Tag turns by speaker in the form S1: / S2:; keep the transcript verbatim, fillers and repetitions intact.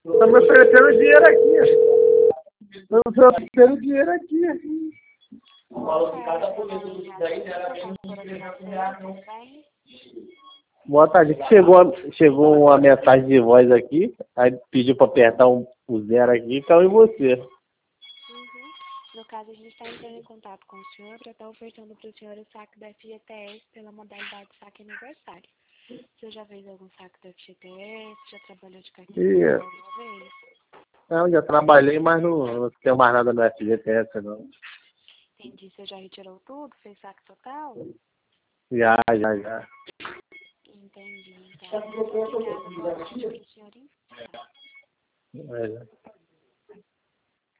S1: Estão me oferecendo dinheiro aqui. Estão me oferecendo dinheiro aqui. Boa tarde. Chegou, chegou uma mensagem de voz aqui, aí pediu para apertar um, o zero aqui e caiu em você.
S2: Uhum. No caso, a gente está entrando em contato com o senhor para estar ofertando para o senhor o saque da F G T S pela modalidade saque aniversário. O senhor já fez algum saque da F G T S? Já trabalhou de carteira alguma vez?
S1: Não, já trabalhei, mas não, não tenho mais nada no F G T S, não.
S2: Entendi. Você já retirou tudo? Fez saque total?
S1: Já, já, já.
S2: Entendi, então. Muito obrigada. Boa tarde para o senhor.
S1: É.